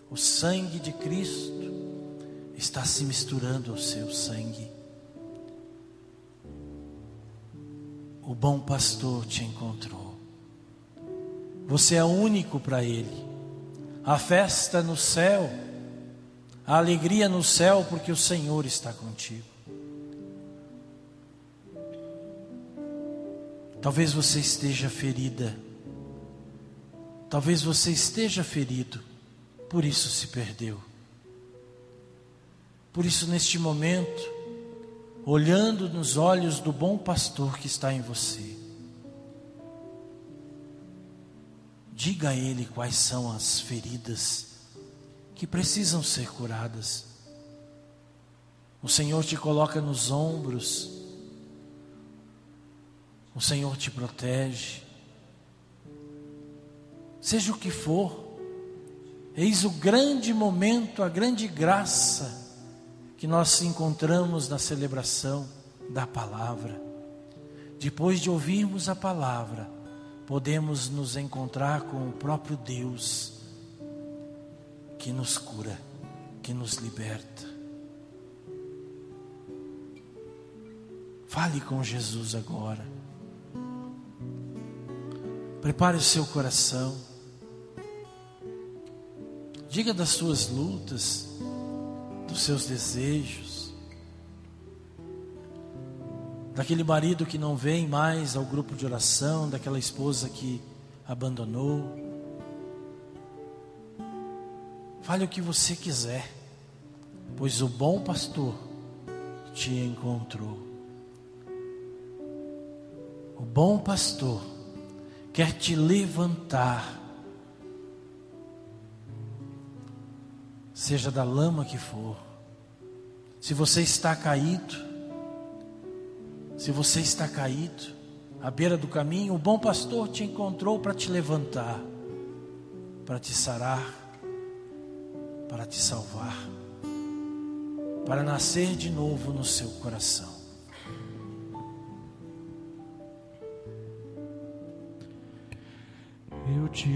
O sangue de Cristo está se misturando ao seu sangue. O bom pastor te encontrou. Você é único para Ele. A festa no céu, a alegria no céu, porque o Senhor está contigo. Talvez você esteja ferida. Talvez você esteja ferido. Por isso se perdeu. Por isso, neste momento, olhando nos olhos do bom pastor que está em você, diga a Ele quais são as feridas que precisam ser curadas. O Senhor te coloca nos ombros. O Senhor te protege. Seja o que for, eis o grande momento, a grande graça que nós encontramos na celebração da palavra. Depois de ouvirmos a palavra, podemos nos encontrar com o próprio Deus que nos cura, que nos liberta. Fale com Jesus agora. Prepare o seu coração. Diga das suas lutas, dos seus desejos, daquele marido que não vem mais ao grupo de oração, daquela esposa que abandonou. Fale o que você quiser, pois o bom pastor te encontrou. O bom pastor quer te levantar, seja da lama que for. Se você está caído, à beira do caminho, o bom pastor te encontrou para te levantar, para te sarar, para te salvar, para nascer de novo no seu coração. Eu te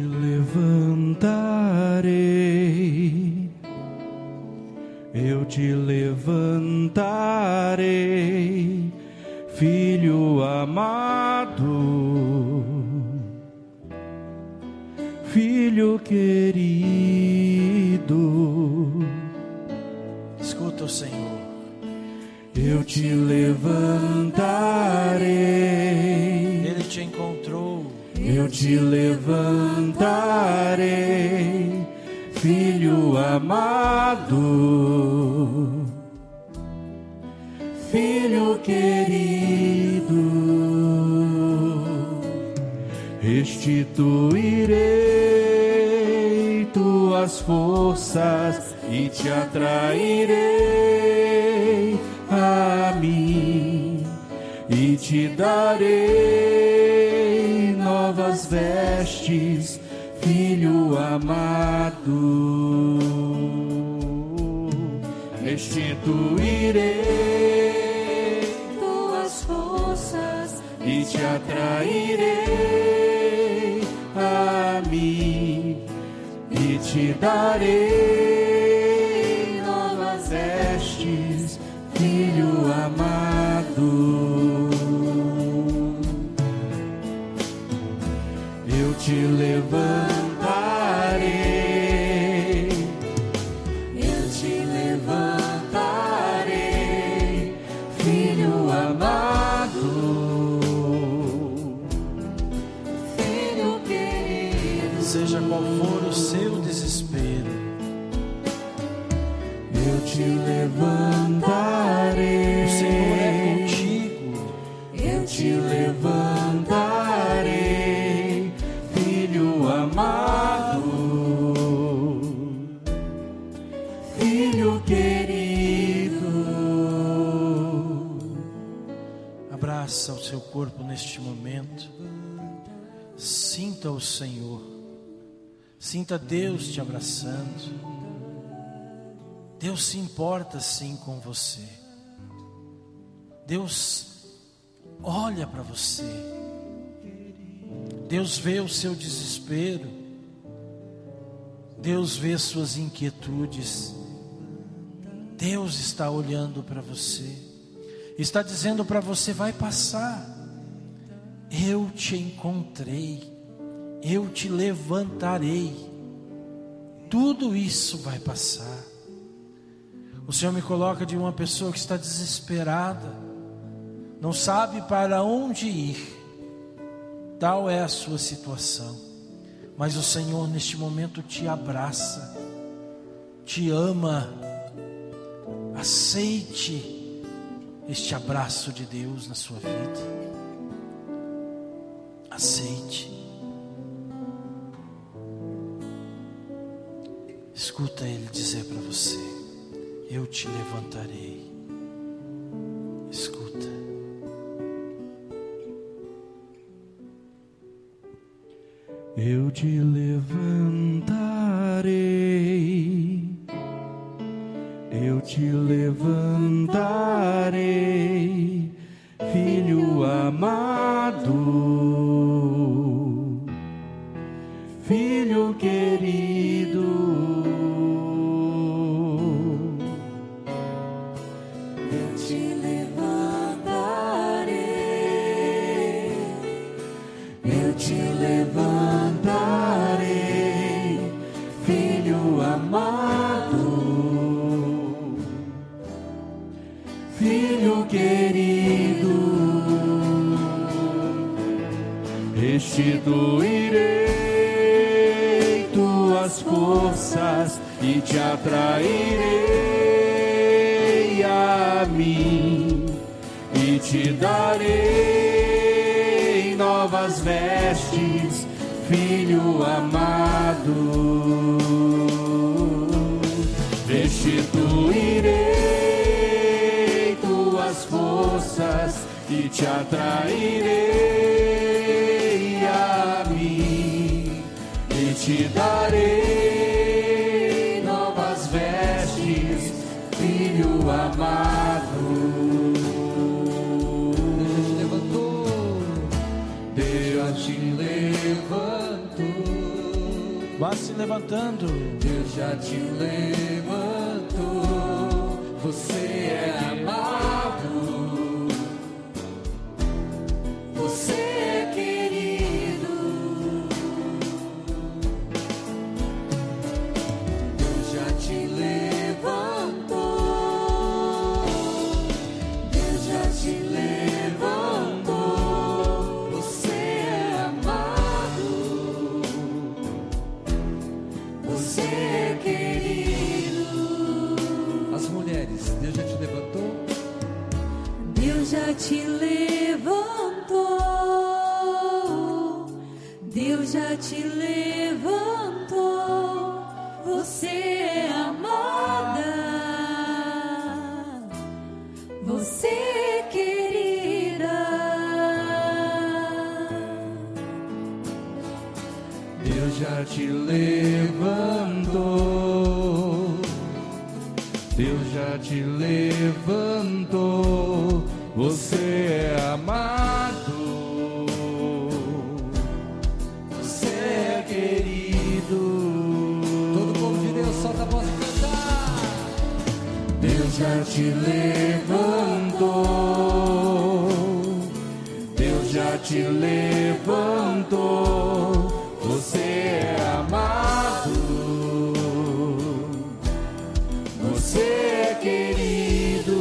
levantarei, eu te levantarei, filho amado, filho querido. Escuta o Senhor. Eu te levantarei, Ele te encontrou. eu te levantarei, filho amado, filho querido. Restituirei tuas forças e te atrairei a mim e te darei novas vestes, filho amado. Restituirei tuas forças e te atrairei a mim e te darei novas vestes, filho amado. Eu te levantarei, eu te levantarei, filho amado, filho querido. Seja qual for o seu desespero, eu te levantarei. o Senhor é contigo. Eu te levantarei, filho amado, filho querido. Abraça o seu corpo neste momento. Sinta o Senhor. Sinta Deus te abraçando. Deus se importa sim com você. Deus olha para você. Deus vê o seu desespero. Deus vê suas inquietudes. Deus está olhando para você. Está dizendo para você: vai passar. Eu te encontrei. Eu te levantarei. Tudo isso vai passar. O Senhor me coloca de uma pessoa que está desesperada, não sabe para onde ir. Tal é a sua situação. Mas o Senhor neste momento te abraça, te ama. Aceite este abraço de Deus na sua vida. Aceite. Escuta Ele dizer para você: eu te levantarei. Escuta. Eu te levantarei, eu te levantarei, filho amado, filho querido. Eu te levantarei, eu te levantarei, filho amado, filho querido. Restituirei tuas forças e te atrairei a mim, e te darei novas vestes, filho amado. Restituirei tuas forças e te atrairei a mim, e te darei novas vestes, filho amado. Deus te levantou, Vá se levantando. Deus já te levantou, você é amado, você é querido. Deus já te levantou, Deus já te levantou, você é amado, você é querido. As mulheres, Deus já te levantou? Deus já te levantou, Deus já te levantou, você é amada, você é querida. Deus já te levantou, Deus já te levantou, você é amado, você é querido. Todo povo de Deus, solta a voz e cantar. Deus já te levantou, Deus já te levantou, você é amado, você é querido.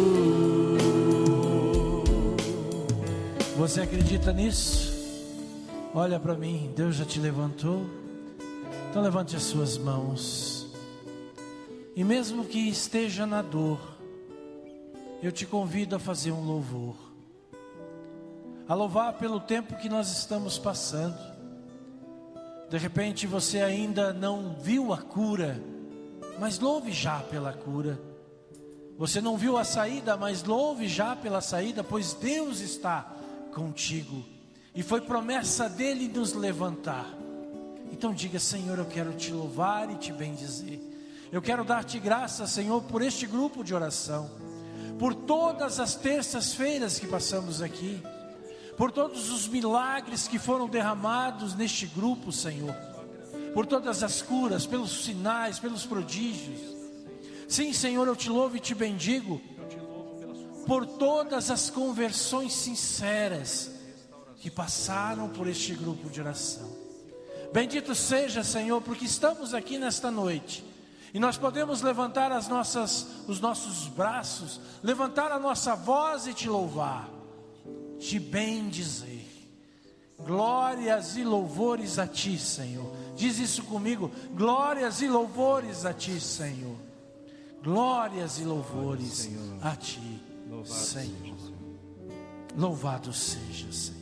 Você acredita nisso? Olha para mim, Deus já te levantou. Então levante as suas mãos. E mesmo que esteja na dor, eu te convido a fazer um louvor. A louvar pelo tempo que nós estamos passando. De repente você ainda não viu a cura, mas louve já pela cura. Você não viu a saída, mas louve já pela saída, pois Deus está contigo. E foi promessa dele nos levantar. Então diga: Senhor, eu quero te louvar e te bendizer. Eu quero dar-te graça, Senhor, por este grupo de oração, por todas as terças-feiras que passamos aqui, por todos os milagres que foram derramados neste grupo, Senhor. por todas as curas, pelos sinais, pelos prodígios. Sim, Senhor, eu te louvo e te bendigo por todas as conversões sinceras que passaram por este grupo de oração. Bendito seja, Senhor, porque estamos aqui nesta noite e nós podemos levantar os nossos braços, levantar a nossa voz e te louvar, te bendizer. Glórias e louvores a ti, Senhor. Diz isso comigo: glórias e louvores a ti, Senhor. Glórias e louvores a ti, Senhor. Louvado seja, Senhor.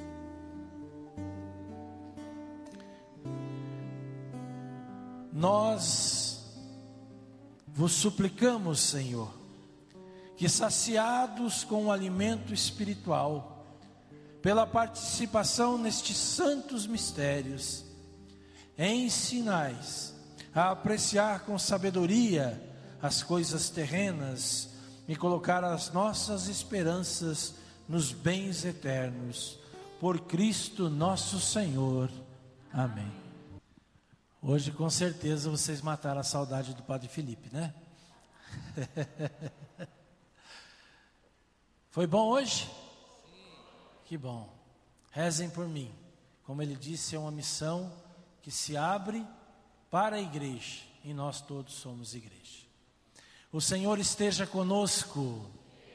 Nós vos suplicamos, Senhor, que saciados com o alimento espiritual, pela participação nestes santos mistérios, ensinais a apreciar com sabedoria as coisas terrenas e colocar as nossas esperanças nos bens eternos, por Cristo nosso Senhor. Amém. Hoje com certeza vocês mataram a saudade do Padre Felipe, né? Foi bom hoje? Que bom. Rezem por mim. Como ele disse, é uma missão que se abre para a igreja, e nós todos somos igreja. O Senhor esteja conosco.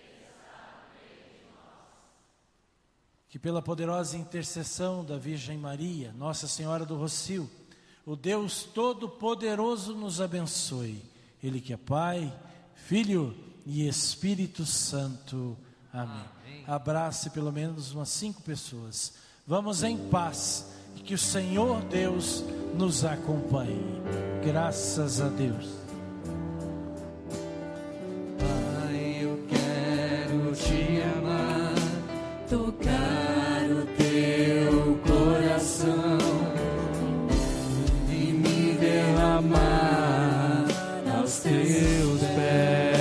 Que pela poderosa intercessão da Virgem Maria, Nossa Senhora do Rocio, o Deus Todo-Poderoso nos abençoe. Ele que é Pai, Filho e Espírito Santo. Amém. Abrace pelo menos umas 5 pessoas. Vamos em paz e que o Senhor Deus nos acompanhe. Graças a Deus. Pai, eu quero te amar, tocar o teu coração e me derramar aos teus pés.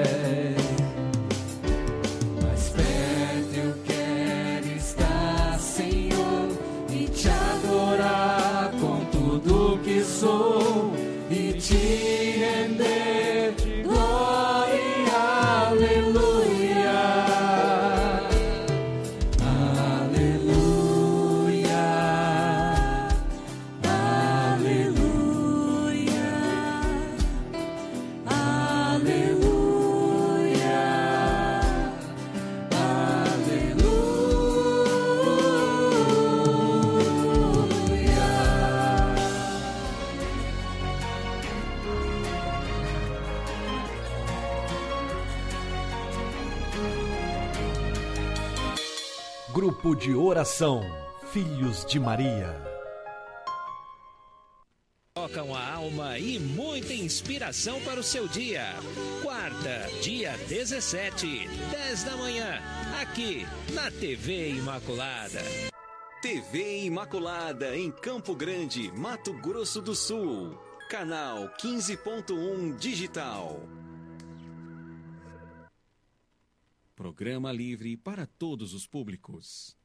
Mais perto eu quero estar, Senhor, e te adorar com tudo que sou e te render glória e aleluia. Aleluia. Aleluia. Aleluia. Grupo de Oração Filhos de Maria. Tocam a alma e muita inspiração para o seu dia. Quarta, dia 17, 10 da manhã, aqui na TV Imaculada. TV Imaculada em Campo Grande, Mato Grosso do Sul. Canal 15.1 Digital. Programa livre para todos os públicos.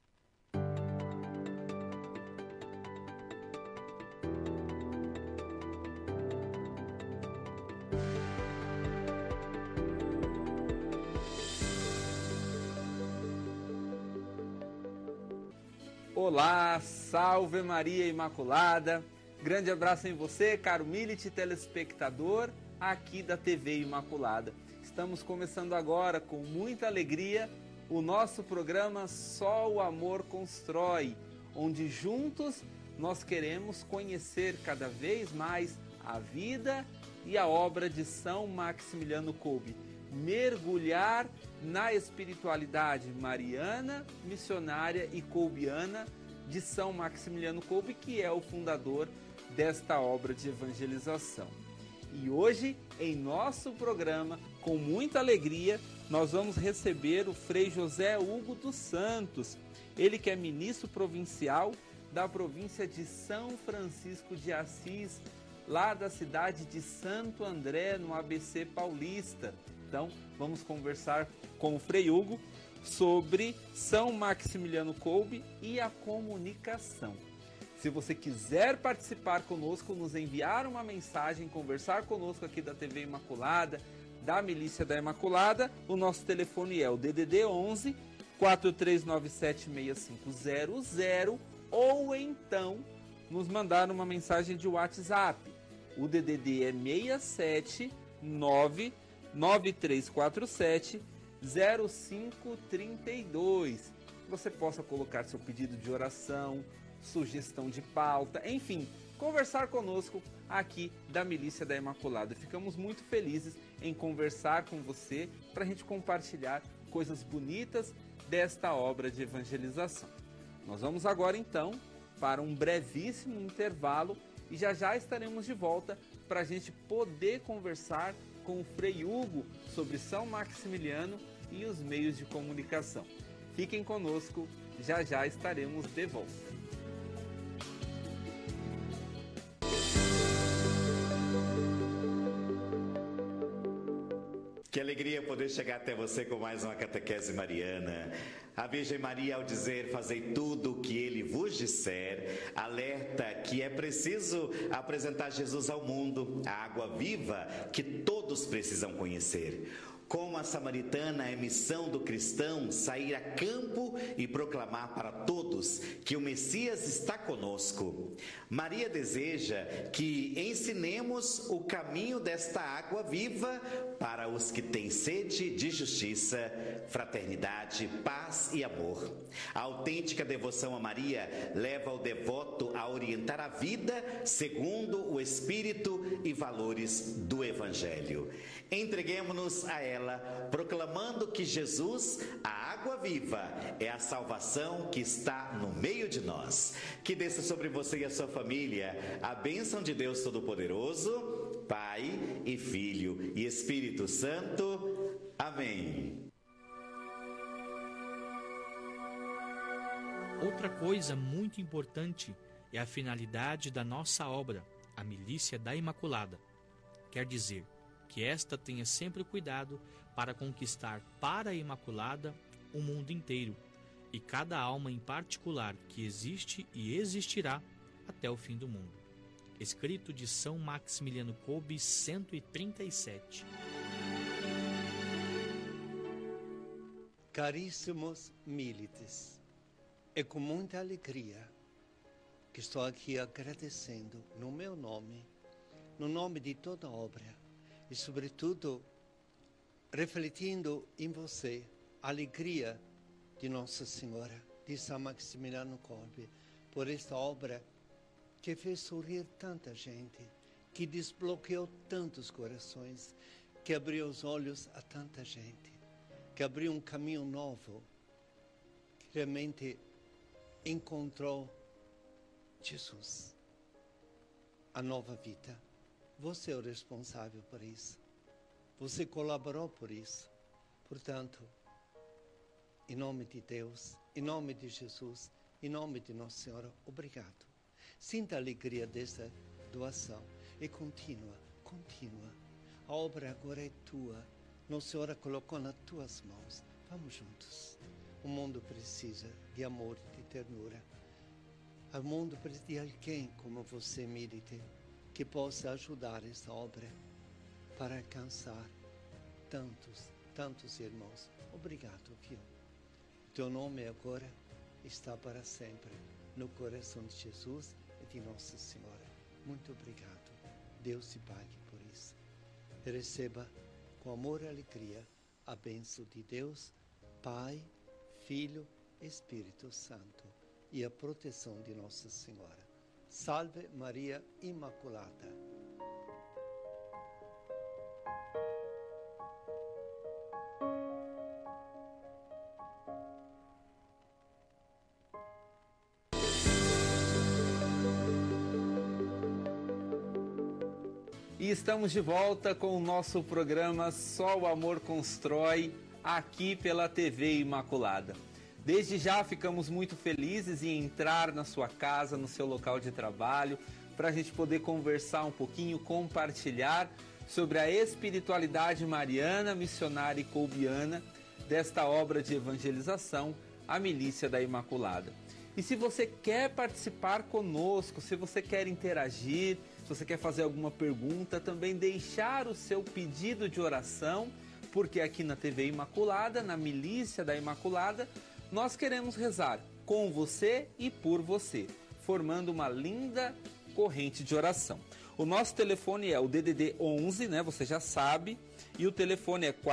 Olá, salve Maria Imaculada. Grande abraço em você, caro milite telespectador aqui da TV Imaculada. Estamos começando agora com muita alegria o nosso programa Só o Amor Constrói, onde juntos nós queremos conhecer cada vez mais a vida e a obra de São Maximiliano Kolbe, mergulhar na espiritualidade mariana, missionária e kolbiana de São Maximiliano Kolbe, que é o fundador desta obra de evangelização. E hoje, em nosso programa, com muita alegria, nós vamos receber o Frei José Hugo dos Santos, ele que é ministro provincial da província de São Francisco de Assis, lá da cidade de Santo André, no ABC Paulista. Então, vamos conversar com o Frei Hugo sobre São Maximiliano Kolbe e a comunicação. Se você quiser participar conosco, nos enviar uma mensagem, conversar conosco aqui da TV Imaculada, da Milícia da Imaculada, o nosso telefone é o DDD 11 43976500, ou então nos mandar uma mensagem de WhatsApp. O DDD é 67993470532. Você possa colocar seu pedido de oração, sugestão de pauta, enfim, conversar conosco aqui da Milícia da Imaculada. Ficamos muito felizes em conversar com você para a gente compartilhar coisas bonitas desta obra de evangelização. Nós vamos agora então para um brevíssimo intervalo e já já estaremos de volta para a gente poder conversar com o Frei Hugo sobre São Maximiliano e os meios de comunicação. Fiquem conosco, já já estaremos de volta. Que alegria poder chegar até você com mais uma catequese mariana. A Virgem Maria, ao dizer, fazei tudo o que Ele vos disser, alerta que é preciso apresentar Jesus ao mundo, a água viva que todos precisam conhecer. Como a samaritana, é missão do cristão sair a campo e proclamar para todos que o Messias está conosco. Maria deseja que ensinemos o caminho desta água viva para os que têm sede de justiça, fraternidade, paz e amor. A autêntica devoção a Maria leva o devoto a orientar a vida segundo o espírito e valores do Evangelho. Entreguemo-nos a ela, proclamando que Jesus, a água viva, é a salvação que está no meio de nós. Que desça sobre você e a sua família a bênção de Deus Todo-Poderoso, Pai e Filho e Espírito Santo. Amém. Outra coisa muito importante é a finalidade da nossa obra, a Milícia da Imaculada. Quer dizer, que esta tenha sempre cuidado para conquistar para a Imaculada o mundo inteiro e cada alma em particular que existe e existirá até o fim do mundo. Escrito de São Maximiliano Kolbe, 137. Caríssimos milites, é com muita alegria que estou aqui agradecendo no meu nome, no nome de toda a obra, e, sobretudo, refletindo em você a alegria de Nossa Senhora, de São Maximiliano Kolbe, por esta obra que fez sorrir tanta gente, que desbloqueou tantos corações, que abriu os olhos a tanta gente, que abriu um caminho novo, que realmente encontrou Jesus, a nova vida. Você é o responsável por isso. Você colaborou por isso. Portanto, em nome de Deus, em nome de Jesus, em nome de Nossa Senhora, obrigado. Sinta a alegria dessa doação e continua. A obra agora é tua. Nossa Senhora colocou nas tuas mãos. Vamos juntos. O mundo precisa de amor e de ternura. O mundo precisa de alguém como você, milite, que possa ajudar essa obra para alcançar tantos irmãos. Obrigado, filho. Teu nome agora está para sempre no coração de Jesus e de Nossa Senhora. Muito obrigado. Deus te pague por isso. Receba com amor e alegria a bênção de Deus, Pai, Filho e Espírito Santo, e a proteção de Nossa Senhora. Salve Maria Imaculada. E estamos de volta com o nosso programa Só o Amor Constrói, aqui pela TV Imaculada. Desde já ficamos muito felizes em entrar na sua casa, no seu local de trabalho, para a gente poder conversar um pouquinho, compartilhar sobre a espiritualidade mariana, missionária e kolbiana desta obra de evangelização, a Milícia da Imaculada. E se você quer participar conosco, se você quer interagir, se você quer fazer alguma pergunta, também deixar o seu pedido de oração, porque aqui na TV Imaculada, na Milícia da Imaculada, nós queremos rezar com você e por você, formando uma linda corrente de oração. O nosso telefone é o DDD 11, né? Você já sabe, e o telefone é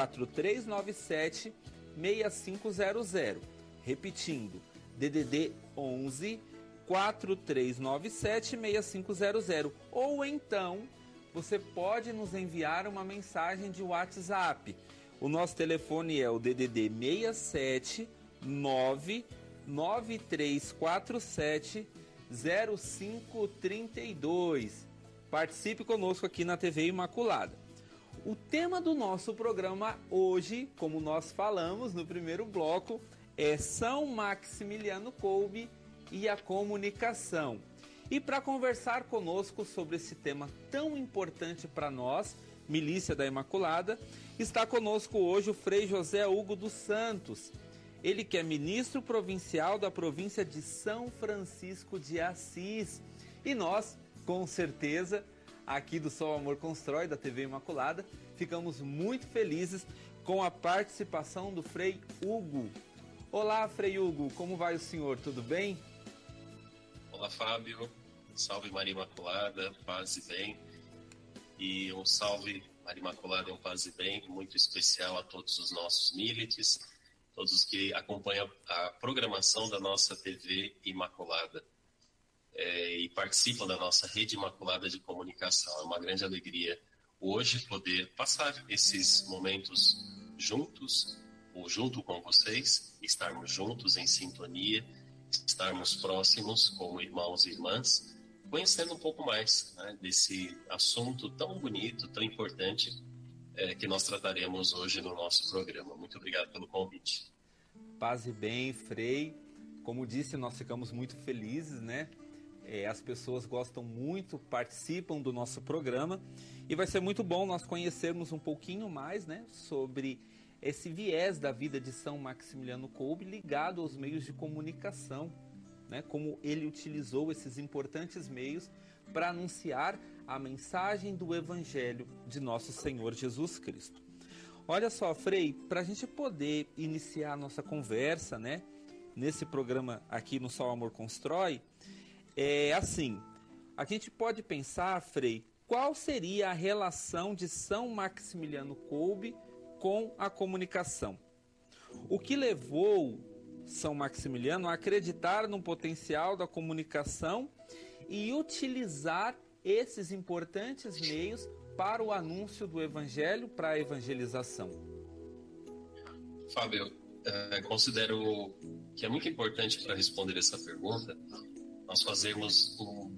4397-6500. Repetindo, DDD 11 4397-6500. Ou então, você pode nos enviar uma mensagem de WhatsApp. O nosso telefone é o DDD 67 99347 0532. Participe conosco aqui na TV Imaculada. O tema do nosso programa hoje, como nós falamos no primeiro bloco, é São Maximiliano Kolbe e a comunicação. E para conversar conosco sobre esse tema tão importante para nós, Milícia da Imaculada, está conosco hoje o Frei José Hugo dos Santos. Ele que é ministro provincial da província de São Francisco de Assis. E nós, com certeza, aqui do Sol Amor Constrói, da TV Imaculada, ficamos muito felizes com a participação do Frei Hugo. Olá, Frei Hugo, como vai o senhor? Tudo bem? Olá, Fábio. Salve Maria Imaculada, paz e bem. E um salve Maria Imaculada e um paz e bem muito especial a todos os nossos milites, todos os que acompanham a programação da nossa TV Imaculada e participam da nossa rede Imaculada de comunicação. É uma grande alegria hoje poder passar esses momentos juntos, ou junto com vocês, estarmos juntos em sintonia, estarmos próximos como irmãos e irmãs, conhecendo um pouco mais, né, desse assunto tão bonito, tão importante que nós trataremos hoje no nosso programa. Muito obrigado pelo convite. Paz e bem, Frei. Como disse, nós ficamos muito felizes, né? As pessoas gostam muito, participam do nosso programa e vai ser muito bom nós conhecermos um pouquinho mais, né, sobre esse viés da vida de São Maximiliano Kolbe ligado aos meios de comunicação, né, como ele utilizou esses importantes meios para anunciar a mensagem do Evangelho de nosso Senhor Jesus Cristo. Olha só, Frei, para a gente poder iniciar a nossa conversa, né, nesse programa aqui no Sol Amor Constrói, assim, a gente pode pensar, Frei, qual seria a relação de São Maximiliano Kolbe com a comunicação? O que levou São Maximiliano a acreditar no potencial da comunicação e utilizar esses importantes meios para o anúncio do Evangelho, para a evangelização? Fábio, considero que é muito importante para responder essa pergunta nós fazermos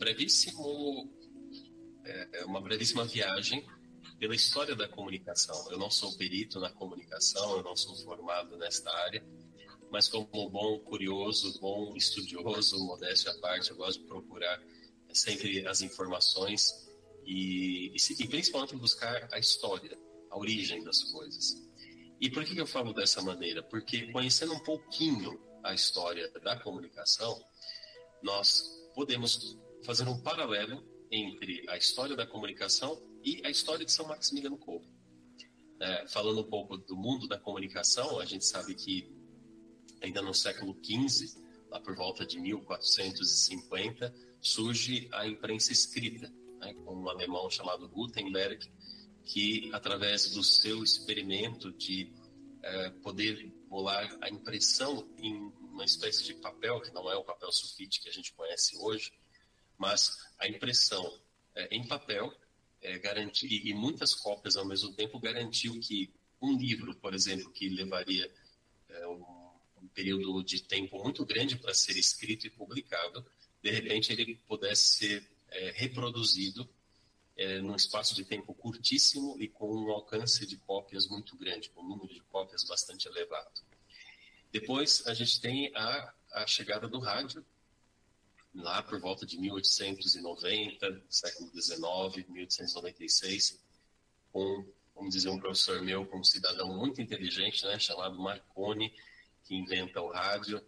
uma brevíssima viagem pela história da comunicação. Eu não sou perito na comunicação, eu não sou formado nesta área, mas como bom curioso, bom estudioso, modéstia à parte, eu gosto de procurar sempre as informações e principalmente buscar a história, a origem das coisas. E por que eu falo dessa maneira? Porque conhecendo um pouquinho a história da comunicação, nós podemos fazer um paralelo entre a história da comunicação e a história de São Maximiliano Kolbe. Falando um pouco do mundo da comunicação, a gente sabe que ainda no século XV, lá por volta de 1450, surge a imprensa escrita, né, com um alemão chamado Gutenberg, que através do seu experimento de poder bolar a impressão em uma espécie de papel, que não é o papel sulfite que a gente conhece hoje, mas a impressão em papel, e muitas cópias ao mesmo tempo, garantiu que um livro, por exemplo, que levaria um período de tempo muito grande para ser escrito e publicado, de repente ele pudesse ser reproduzido num espaço de tempo curtíssimo e com um alcance de cópias muito grande, com um número de cópias bastante elevado. Depois a gente tem a chegada do rádio, lá por volta de 1890, século XIX, 1896, com, vamos dizer, um professor meu, um cidadão muito inteligente, né, chamado Marconi, que inventa o rádio,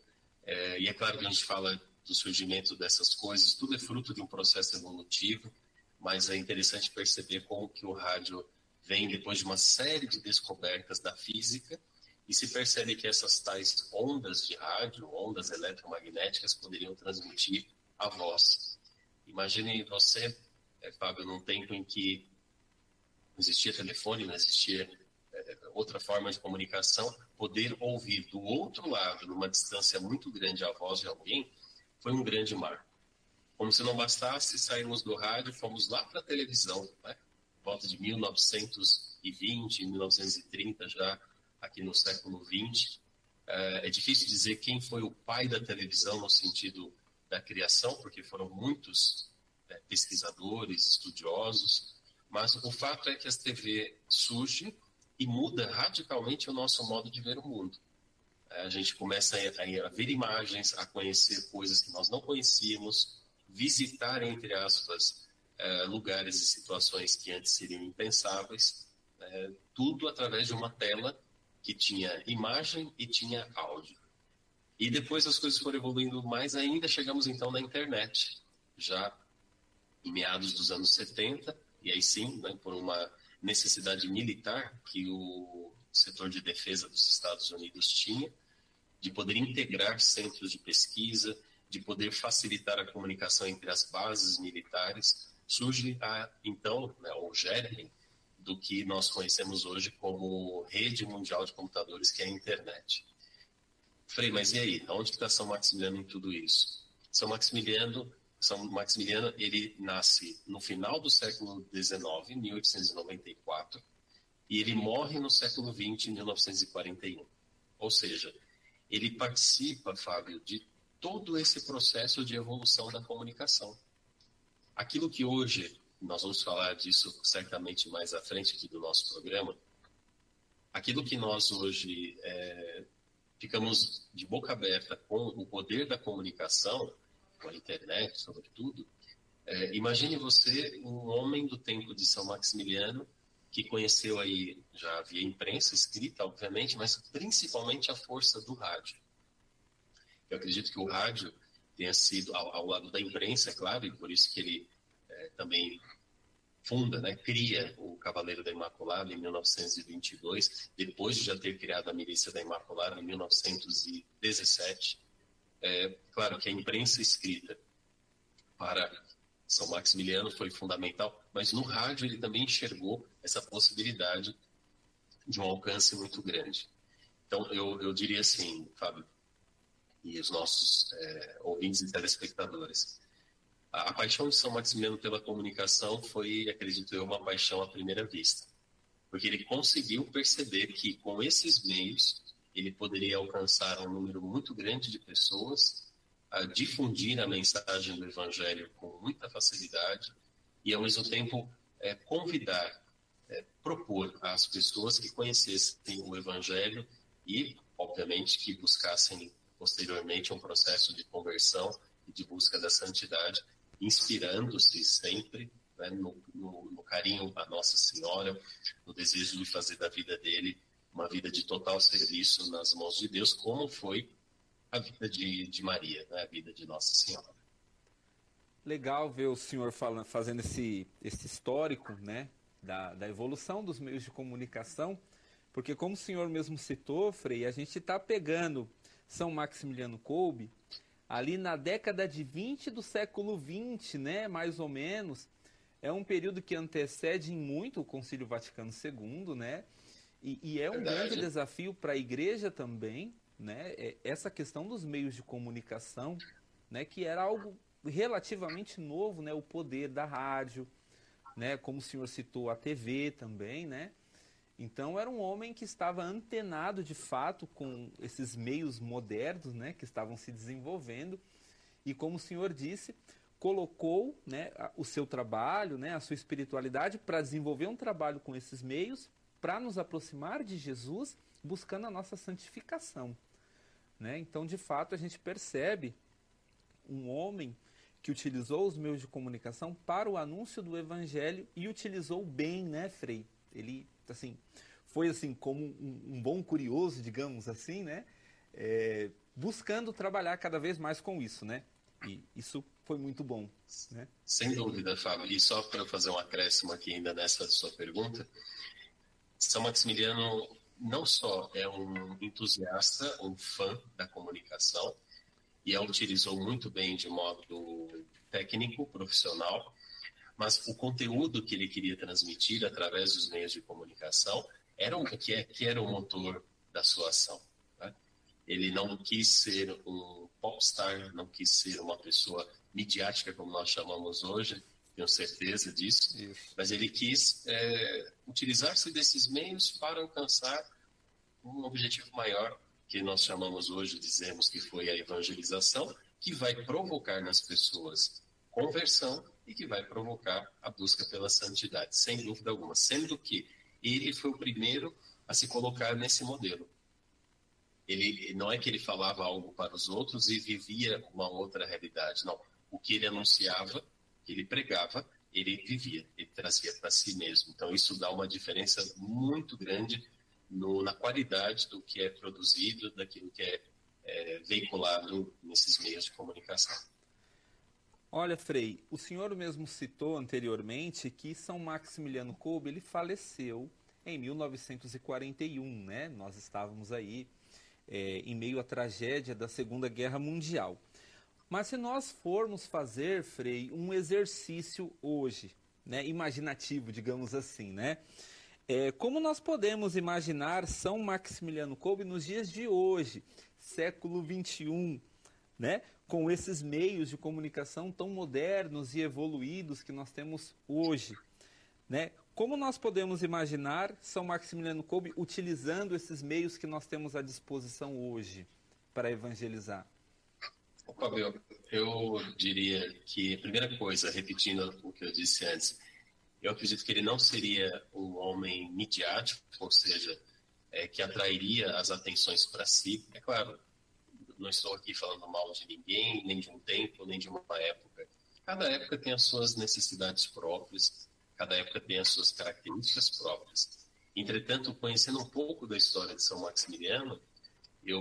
E é claro que a gente fala do surgimento dessas coisas, tudo é fruto de um processo evolutivo, mas é interessante perceber como que o rádio vem depois de uma série de descobertas da física, e se percebe que essas tais ondas de rádio, ondas eletromagnéticas, poderiam transmitir a voz. Imagine você, Fábio, num tempo em que não existia telefone, não existia outra forma de comunicação, poder ouvir do outro lado, numa distância muito grande, a voz de alguém, foi um grande marco. Como se não bastasse, saímos do rádio, fomos lá para a televisão, né? Volta de 1920, 1930, já aqui no século XX. É difícil dizer quem foi o pai da televisão no sentido da criação, porque foram muitos pesquisadores, estudiosos, mas o fato é que a TV surge e muda radicalmente o nosso modo de ver o mundo. A gente começa a ver imagens, a conhecer coisas que nós não conhecíamos, visitar, entre aspas, lugares e situações que antes seriam impensáveis, tudo através de uma tela que tinha imagem e tinha áudio. E depois as coisas foram evoluindo mais ainda, chegamos então na internet, já em meados dos anos 70, e aí sim, né, por uma necessidade militar que o setor de defesa dos Estados Unidos tinha, de poder integrar centros de pesquisa, de poder facilitar a comunicação entre as bases militares, surge então, né, o germe do que nós conhecemos hoje como rede mundial de computadores, que é a internet. Frei, mas e aí? Onde está São Maximiliano em tudo isso? São Maximiliano, ele nasce no final do século XIX, 1894, e ele morre no século XX, 1941. Ou seja, ele participa, Fábio, de todo esse processo de evolução da comunicação. Aquilo que hoje, nós vamos falar disso certamente mais à frente aqui do nosso programa, aquilo que nós hoje ficamos de boca aberta com o poder da comunicação, com a internet, sobretudo, imagine você um homem do tempo de São Maximiliano que conheceu aí, já havia imprensa escrita, obviamente, mas principalmente a força do rádio. Eu acredito que o rádio tenha sido, ao lado da imprensa, é claro, e por isso que ele também funda, né, cria o Cavaleiro da Imaculada em 1922, depois de já ter criado a Milícia da Imaculada em 1917. Claro que a imprensa escrita para São Maximiliano foi fundamental, mas no rádio ele também enxergou essa possibilidade de um alcance muito grande. Então, eu diria assim, Fábio, e os nossos ouvintes e telespectadores, a paixão de São Maximiliano pela comunicação foi, acredito eu, uma paixão à primeira vista, porque ele conseguiu perceber que com esses meios ele poderia alcançar um número muito grande de pessoas, a difundir a mensagem do Evangelho com muita facilidade e, ao mesmo tempo, convidar, propor às pessoas que conhecessem o Evangelho e, obviamente, que buscassem posteriormente um processo de conversão e de busca da santidade, inspirando-se sempre, né, no carinho à Nossa Senhora, no desejo de fazer da vida dele uma vida de total serviço nas mãos de Deus, como foi a vida de Maria, né, a vida de Nossa Senhora. Legal ver o senhor fazendo esse histórico, né, da evolução dos meios de comunicação, porque como o senhor mesmo citou, Frei, a gente está pegando São Maximiliano Kolbe ali na década de 20 do século XX, né, mais ou menos. É um período que antecede em muito o Concílio Vaticano II, né, e é um grande desafio para a Igreja também, né, essa questão dos meios de comunicação, né, que era algo relativamente novo, né, o poder da rádio, né, como o senhor citou, a TV também, né. Então era um homem que estava antenado de fato com esses meios modernos, né, que estavam se desenvolvendo, e como o senhor disse, colocou, né, o seu trabalho, né, a sua espiritualidade para desenvolver um trabalho com esses meios, para nos aproximar de Jesus, buscando a nossa santificação, né? Então, de fato, a gente percebe um homem que utilizou os meios de comunicação para o anúncio do Evangelho e utilizou bem, né, Frei? Ele, assim, foi assim como um bom curioso, digamos assim, né? buscando trabalhar cada vez mais com isso, né? E isso foi muito bom, né? Sem dúvida, Fábio. E só para fazer um acréscimo aqui ainda nessa sua pergunta, São Maximiliano não só é um entusiasta, um fã da comunicação, e a utilizou muito bem de modo técnico, profissional, mas o conteúdo que ele queria transmitir através dos meios de comunicação era que era o motor da sua ação. Né? Ele não quis ser um popstar, não quis ser uma pessoa midiática, como nós chamamos hoje, tenho certeza disso, mas ele quis utilizar-se desses meios para alcançar um objetivo maior, que nós chamamos hoje, dizemos que foi a evangelização, que vai provocar nas pessoas conversão e que vai provocar a busca pela santidade, sem dúvida alguma, sendo que ele foi o primeiro a se colocar nesse modelo. Ele não é que ele falava algo para os outros e vivia uma outra realidade, não. O que ele anunciava, que ele pregava, ele vivia, ele trazia para si mesmo. Então isso dá uma diferença muito grande na qualidade do que é produzido, daquilo que é veiculado nesses meios de comunicação. Olha, Frei, o senhor mesmo citou anteriormente que São Maximiliano Kolbe, ele faleceu em 1941, né? Nós estávamos aí em meio à tragédia da Segunda Guerra Mundial. Mas se nós formos fazer, Frei, um exercício hoje, né, imaginativo, digamos assim, né? Como nós podemos imaginar São Maximiliano Kolbe nos dias de hoje, século XXI, né? Com esses meios de comunicação tão modernos e evoluídos que nós temos hoje, né? Como nós podemos imaginar São Maximiliano Kolbe utilizando esses meios que nós temos à disposição hoje para evangelizar? Fábio, eu diria que, primeira coisa, repetindo o que eu disse antes, eu acredito que ele não seria um homem midiático, ou seja, que atrairia as atenções para si. É claro, não estou aqui falando mal de ninguém, nem de um tempo, nem de uma época. Cada época tem as suas necessidades próprias, cada época tem as suas características próprias. Entretanto, conhecendo um pouco da história de São Maximiliano, eu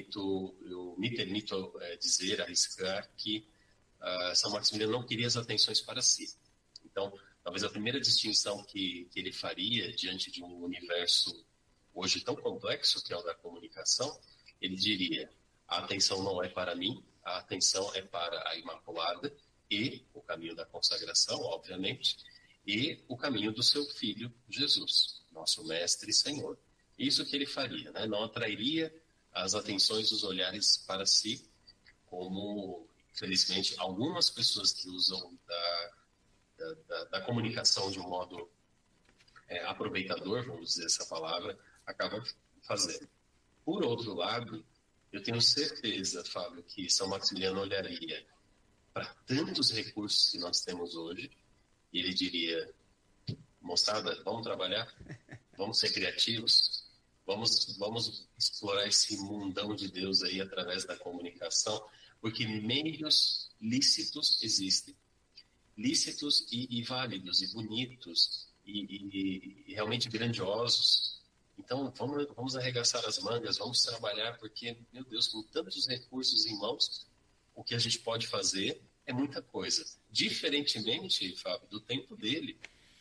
me permito dizer, arriscar, que São Maximiliano não queria as atenções para si. Então, talvez a primeira distinção que ele faria diante de um universo hoje tão complexo, que é o da comunicação, ele diria: a atenção não é para mim, a atenção é para a Imaculada e o caminho da consagração, obviamente, e o caminho do seu Filho Jesus, nosso Mestre e Senhor. Isso que ele faria, né? Não atrairia as atenções, os olhares para si, como, infelizmente, algumas pessoas que usam da comunicação de um modo aproveitador, vamos dizer essa palavra, acabam fazendo. Por outro lado, eu tenho certeza, Fábio, que São Maximiliano olharia para tantos recursos que nós temos hoje e ele diria: moçada, vamos trabalhar, vamos ser criativos, vamos explorar esse mundão de Deus aí através da comunicação, porque meios lícitos existem, lícitos e válidos e bonitos e realmente grandiosos. Então vamos arregaçar as mangas, vamos trabalhar, porque, meu Deus, com tantos recursos em mãos, o que a gente pode fazer é muita coisa. Diferentemente, Fábio, do tempo dele,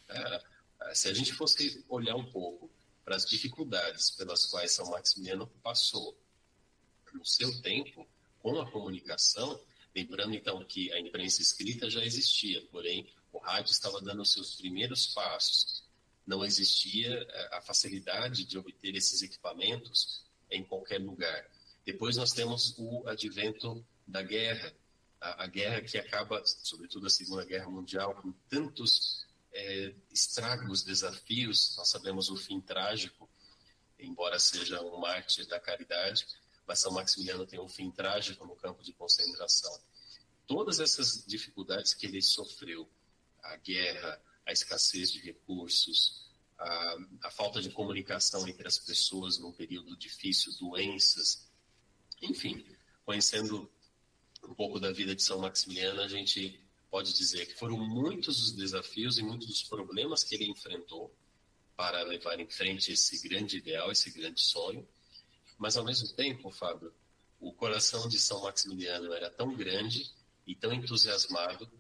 se a gente fosse olhar um pouco para as dificuldades pelas quais São Maximiliano passou no seu tempo com a comunicação, lembrando então que a imprensa escrita já existia, porém o rádio estava dando os seus primeiros passos. Não existia a facilidade de obter esses equipamentos em qualquer lugar. Depois nós temos o advento da guerra, a guerra que acaba, sobretudo a Segunda Guerra Mundial, com tantos estragos, desafios. Nós sabemos o fim trágico, embora seja um mártir da caridade, mas São Maximiliano tem um fim trágico no campo de concentração. Todas essas dificuldades que ele sofreu, a guerra, a escassez de recursos, a falta de comunicação entre as pessoas num período difícil, doenças, enfim, conhecendo um pouco da vida de São Maximiliano, a gente pode dizer que foram muitos os desafios e muitos os problemas que ele enfrentou para levar em frente esse grande ideal, esse grande sonho. Mas, ao mesmo tempo, Fábio, o coração de São Maximiliano era tão grande e tão entusiasmado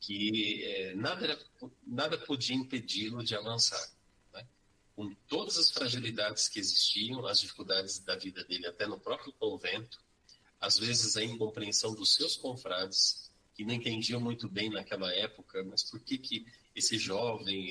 que nada podia impedi-lo de avançar, né? Com todas as fragilidades que existiam, as dificuldades da vida dele até no próprio convento, às vezes a incompreensão dos seus confrades, que não entendiam muito bem naquela época, mas por que esse jovem,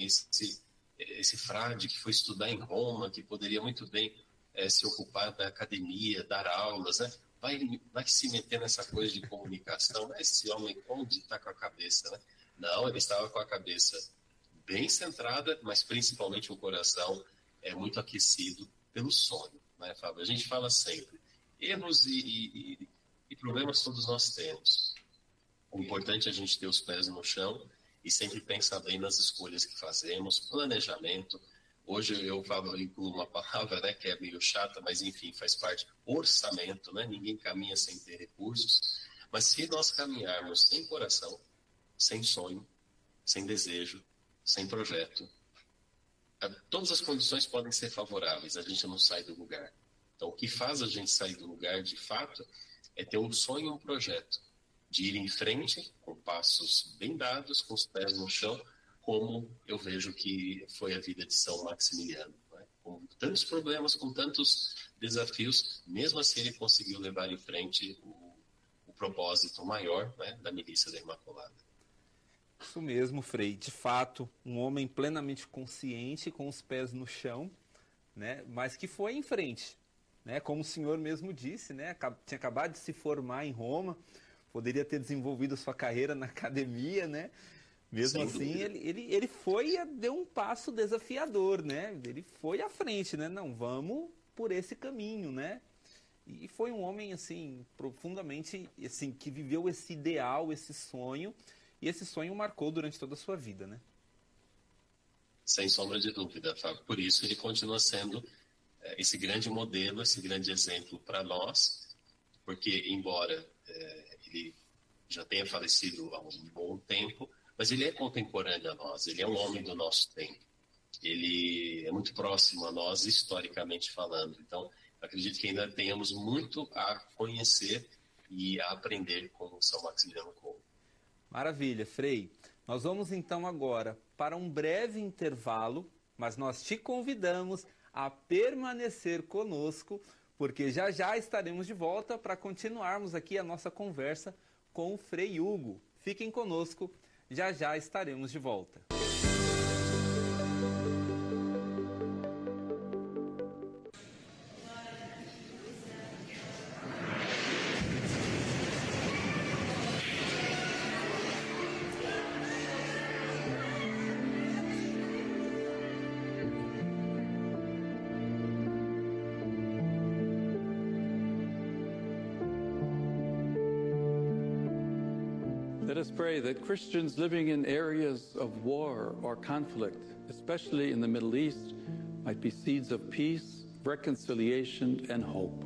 esse frade que foi estudar em Roma, que poderia muito bem se ocupar da academia, dar aulas, né? Vai se meter nessa coisa de comunicação, né? Esse homem onde está com a cabeça, né? Não, ele estava com a cabeça bem centrada, mas principalmente o coração muito aquecido pelo sonho, né, Fábio? A gente fala sempre, erros e problemas todos nós temos. O importante é a gente ter os pés no chão e sempre pensar bem nas escolhas que fazemos, planejamento. Hoje eu incluo uma palavra, né, que é meio chata, mas enfim, faz parte, orçamento, né? Ninguém caminha sem ter recursos, mas se nós caminharmos sem coração, sem sonho, sem desejo, sem projeto, todas as condições podem ser favoráveis, a gente não sai do lugar. Então, o que faz a gente sair do lugar, de fato, é ter um sonho e um projeto, de ir em frente, com passos bem dados, com os pés no chão, como eu vejo que foi a vida de São Maximiliano, né? Com tantos problemas, com tantos desafios, mesmo assim ele conseguiu levar em frente o propósito maior, né, da Milícia da Imaculada. Isso mesmo, Frei. De fato, um homem plenamente consciente, com os pés no chão, né, mas que foi em frente, né, como o senhor mesmo disse, né, tinha acabado de se formar em Roma, poderia ter desenvolvido sua carreira na academia, né? Mesmo assim, ele deu um passo desafiador, né? Ele foi à frente, né? Não, vamos por esse caminho, né? E foi um homem, assim, profundamente, assim, que viveu esse ideal, esse sonho, e esse sonho marcou durante toda a sua vida, né? Sem sombra de dúvida, Fábio. Por isso ele continua sendo esse grande modelo, esse grande exemplo para nós, porque, embora ele já tenha falecido há um bom tempo, mas ele é contemporâneo a nós, ele é um homem do nosso tempo. Ele é muito próximo a nós, historicamente falando. Então, acredito que ainda tenhamos muito a conhecer e a aprender com São Maximiliano Kolbe. Maravilha, Frei. Nós vamos então agora para um breve intervalo, mas nós te convidamos a permanecer conosco, porque já já estaremos de volta para continuarmos aqui a nossa conversa com o Frei Hugo. Fiquem conosco, já já estaremos de volta. Let us pray that Christians living in areas of war or conflict, especially in the Middle East, might be seeds of peace, reconciliation, and hope.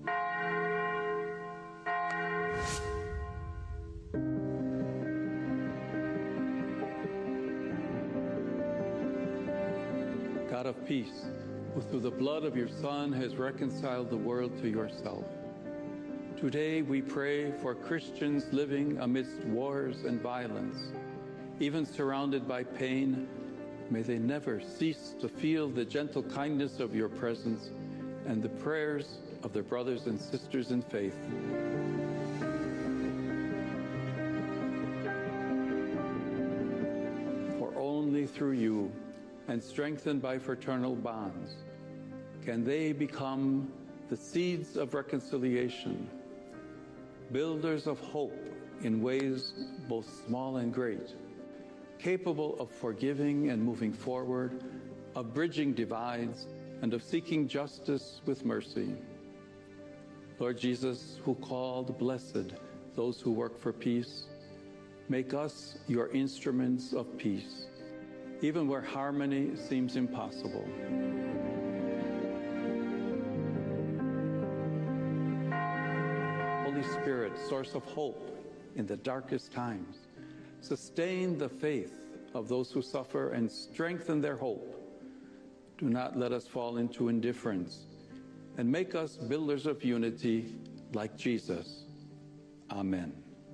God of peace, who through the blood of your Son has reconciled the world to yourself, today we pray for Christians living amidst wars and violence, even surrounded by pain. May they never cease to feel the gentle kindness of your presence and the prayers of their brothers and sisters in faith. For only through you, and strengthened by fraternal bonds, can they become the seeds of reconciliation, builders of hope in ways both small and great, capable of forgiving and moving forward, of bridging divides, and of seeking justice with mercy. Lord Jesus, who called blessed those who work for peace, make us your instruments of peace, even where harmony seems impossible. Holy Spirit, source of hope in the darkest times, sustain the faith of those who suffer and strengthen their hope. Do not let us fall into indifference, and make us builders of unity, like Jesus. Amen.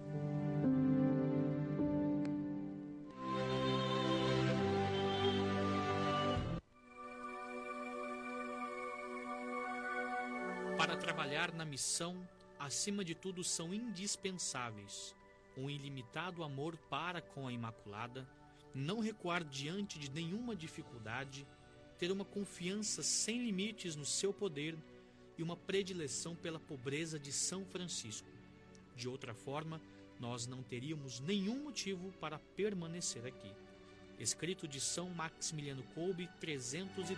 Para trabalhar na missão, acima de tudo, são indispensáveis um ilimitado amor para com a Imaculada, não recuar diante de nenhuma dificuldade, ter uma confiança sem limites no seu poder e uma predileção pela pobreza de São Francisco. De outra forma, nós não teríamos nenhum motivo para permanecer aqui. Escrito de São Maximiliano Kolbe, 312.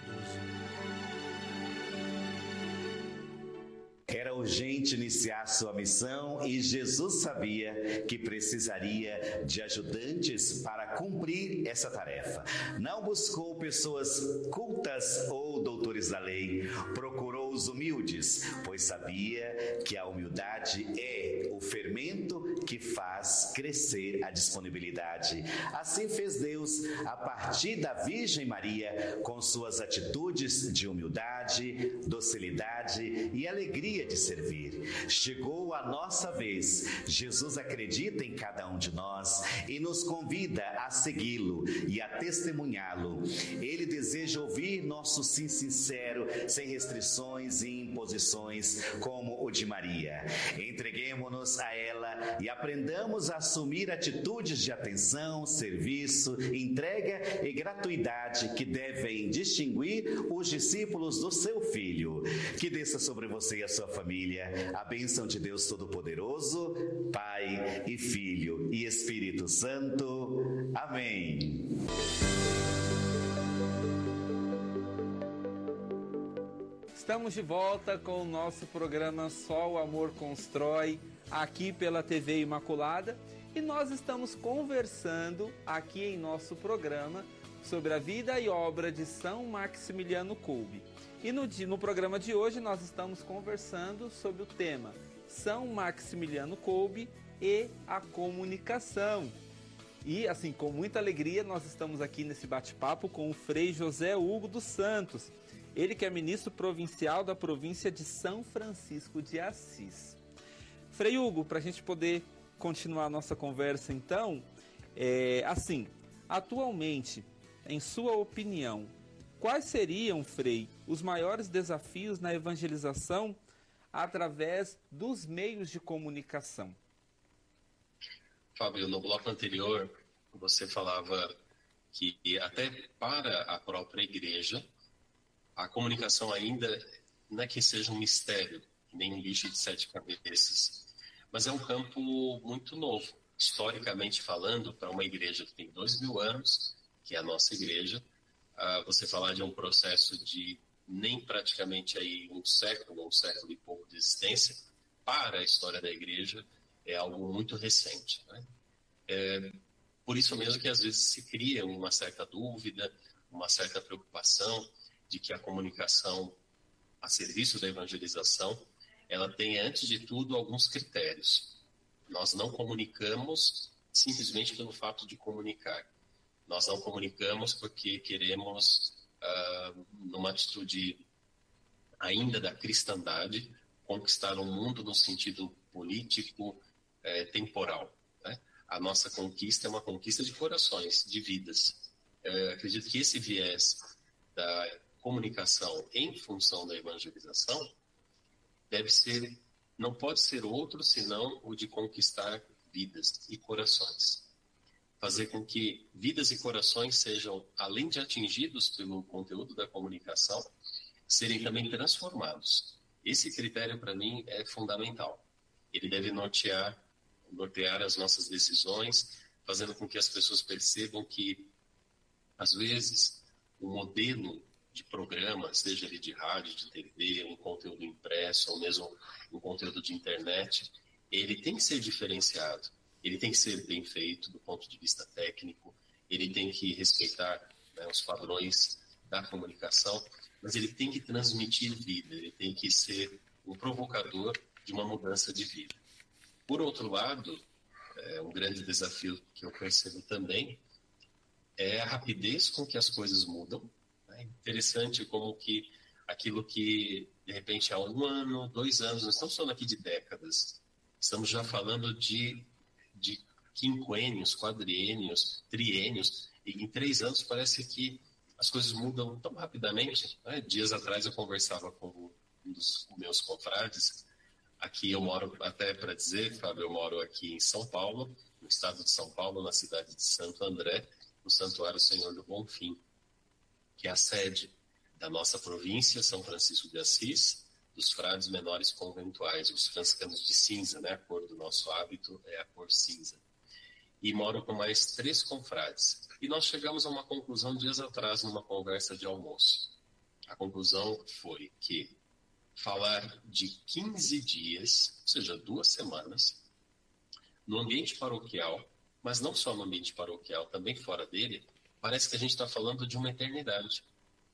Era urgente iniciar sua missão e Jesus sabia que precisaria de ajudantes para cumprir essa tarefa. Não buscou pessoas cultas ou doutores da lei, procurou os humildes, pois sabia que a humildade é o fermento que faz crescer a disponibilidade. Assim fez Deus a partir da Virgem Maria, com suas atitudes de humildade, docilidade e alegria de servir. Chegou a nossa vez. Jesus acredita em cada um de nós e nos convida a segui-lo e a testemunhá-lo. Ele deseja ouvir nosso sim sincero, sem restrições e imposições, como o de Maria. Entreguemo-nos a ela e aprendamos a assumir atitudes de atenção, serviço, entrega e gratuidade que devem distinguir os discípulos do seu Filho. Que desça sobre você e a sua família a bênção de Deus Todo-Poderoso, Pai e Filho e Espírito Santo. Amém. Estamos de volta com o nosso programa Só o Amor Constrói, aqui pela TV Imaculada, e nós estamos conversando aqui em nosso programa sobre a vida e obra de São Maximiliano Kolbe. E no programa de hoje nós estamos conversando sobre o tema São Maximiliano Kolbe e a comunicação. E assim, com muita alegria, nós estamos aqui nesse bate-papo com o Frei José Hugo dos Santos, ele que é ministro provincial da província de São Francisco de Assis. Frei Hugo, para a gente poder continuar a nossa conversa então, atualmente, em sua opinião, quais seriam, Frei, os maiores desafios na evangelização através dos meios de comunicação? Fábio, no bloco anterior, você falava que até para a própria igreja, a comunicação ainda não é que seja um mistério, nem um bicho de 7 cabeças, mas é um campo muito novo, historicamente falando, para uma igreja que tem 2000 anos, que é a nossa igreja. Você falar de um processo de nem praticamente aí um século e pouco de existência, para a história da igreja, é algo muito recente, né? Por isso mesmo que às vezes se cria uma certa dúvida, uma certa preocupação de que a comunicação a serviço da evangelização, ela tem, antes de tudo, alguns critérios. Nós não comunicamos simplesmente pelo fato de comunicar. Nós não comunicamos porque queremos, numa atitude ainda da cristandade, conquistar o mundo no sentido político, temporal, né? A nossa conquista é uma conquista de corações, de vidas. Acredito que esse viés da comunicação em função da evangelização não pode ser outro senão o de conquistar vidas e corações. Fazer com que vidas e corações sejam, além de atingidos pelo conteúdo da comunicação, serem também transformados. Esse critério, para mim, é fundamental. Ele deve nortear as nossas decisões, fazendo com que as pessoas percebam que, às vezes, o modelo de programa, seja ele de rádio, de TV, um conteúdo impresso, ou mesmo um conteúdo de internet, ele tem que ser diferenciado. Ele tem que ser bem feito do ponto de vista técnico, ele tem que respeitar, né, os padrões da comunicação, mas ele tem que transmitir vida, ele tem que ser um provocador de uma mudança de vida. Por outro lado, um grande desafio que eu percebo também é a rapidez com que as coisas mudam. É interessante como que aquilo que, de repente, há 1 ano, 2 anos, nós estamos falando aqui de décadas, estamos já falando de quinquênios, quadriênios, triênios, e em 3 anos parece que as coisas mudam tão rapidamente, né? Dias atrás eu conversava com um dos meus confrades, aqui eu moro, até para dizer, Fábio, eu moro aqui em São Paulo, no estado de São Paulo, na cidade de Santo André, no Santuário Senhor do Bonfim, que é a sede da nossa província, São Francisco de Assis, dos frades menores conventuais, os franciscanos de cinza, né? A cor do nosso hábito é a cor cinza. E moro com mais 3 confrades. E nós chegamos a uma conclusão dias atrás, numa conversa de almoço. A conclusão foi que falar de 15 dias, ou seja, 2 semanas, no ambiente paroquial, mas não só no ambiente paroquial, também fora dele, parece que a gente está falando de uma eternidade.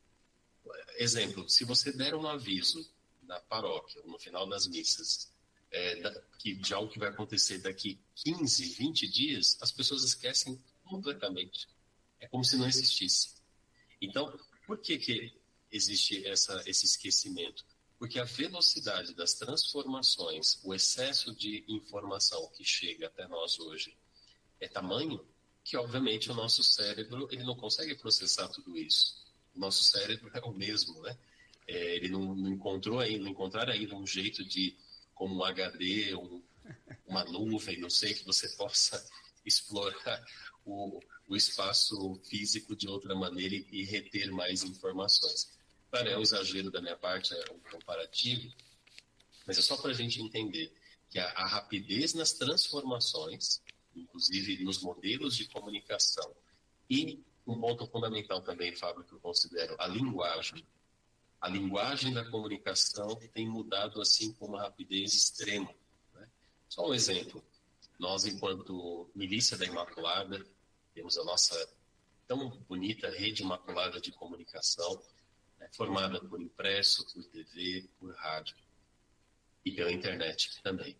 Exemplo, se você der um aviso na paróquia, no final das missas, de algo que vai acontecer daqui 15, 20 dias, as pessoas esquecem completamente. É como se não existisse. Então, por que existe esse esquecimento? Porque a velocidade das transformações, o excesso de informação que chega até nós hoje é tamanho que, obviamente, o nosso cérebro ele não consegue processar tudo isso. O nosso cérebro é o mesmo, né? Ele não encontraram ainda um jeito de, como um HD, uma nuvem, não sei, que você possa explorar o espaço físico de outra maneira e reter mais informações. Claro, é um exagero da minha parte, é um comparativo, mas é só para a gente entender que a rapidez nas transformações, inclusive nos modelos de comunicação, e um ponto fundamental também, Fábio, que eu considero a linguagem. A linguagem da comunicação tem mudado assim com uma rapidez extrema, né? Só um exemplo. Nós, enquanto Milícia da Imaculada, temos a nossa tão bonita rede imaculada de comunicação, formada por impresso, por TV, por rádio e pela internet também.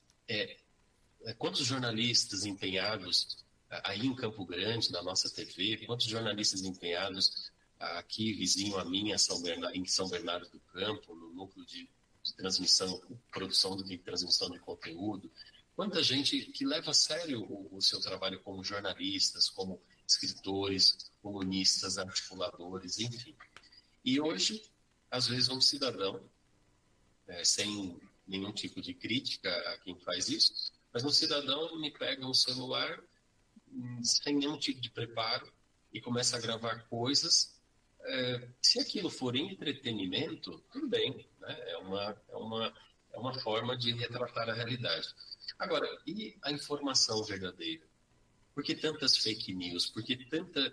Quantos jornalistas empenhados aí em Campo Grande, na nossa TV, quantos jornalistas empenhados aqui, vizinho a mim, em São Bernardo do Campo, no núcleo de transmissão, produção de transmissão de conteúdo, quanta gente que leva a sério o seu trabalho como jornalistas, como escritores, colunistas, articuladores, enfim. E hoje, às vezes, um cidadão, sem nenhum tipo de crítica a quem faz isso, mas um cidadão me pega um celular sem nenhum tipo de preparo e começa a gravar coisas. Se aquilo for entretenimento, tudo bem, né? É uma forma de retratar a realidade. Agora, e a informação verdadeira? Por que tantas fake news? Por que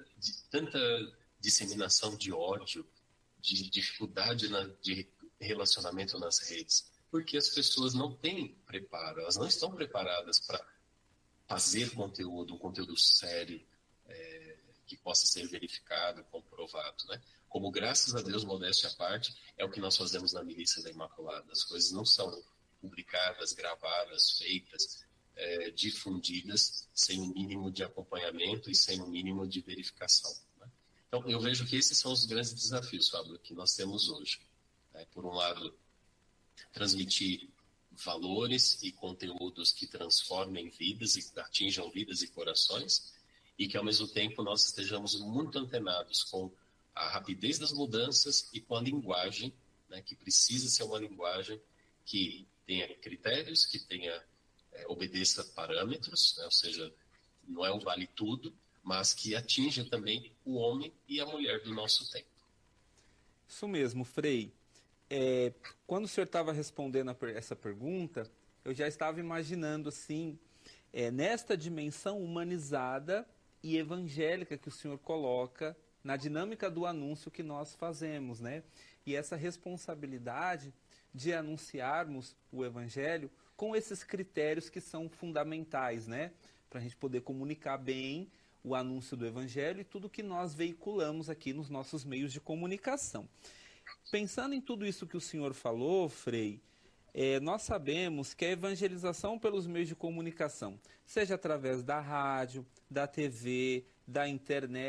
tanta disseminação de ódio, de dificuldade de relacionamento nas redes? Porque as pessoas não têm preparo, elas não estão preparadas para fazer conteúdo, um conteúdo sério, que possa ser verificado, comprovado, né? Como, graças a Deus, modéstia à parte, é o que nós fazemos na Milícia da Imaculada. As coisas não são publicadas, gravadas, feitas, difundidas, sem um mínimo de acompanhamento e sem um mínimo de verificação, né? Então, eu vejo que esses são os grandes desafios, Fábio, que nós temos hoje, né? Por um lado, transmitir valores e conteúdos que transformem vidas e atinjam vidas e corações, e que, ao mesmo tempo, nós estejamos muito antenados com a rapidez das mudanças e com a linguagem, né, que precisa ser uma linguagem que tenha critérios, que obedeça parâmetros, né, ou seja, não é um vale tudo, mas que atinja também o homem e a mulher do nosso tempo. Isso mesmo, Frei. Quando o senhor estava respondendo essa pergunta, eu já estava imaginando, assim, nesta dimensão humanizada e evangélica que o senhor coloca na dinâmica do anúncio que nós fazemos, né? E essa responsabilidade de anunciarmos o evangelho com esses critérios que são fundamentais, né? Para a gente poder comunicar bem o anúncio do evangelho e tudo que nós veiculamos aqui nos nossos meios de comunicação. Pensando em tudo isso que o senhor falou, Frei, nós sabemos que a evangelização pelos meios de comunicação, seja através da rádio, da TV, da internet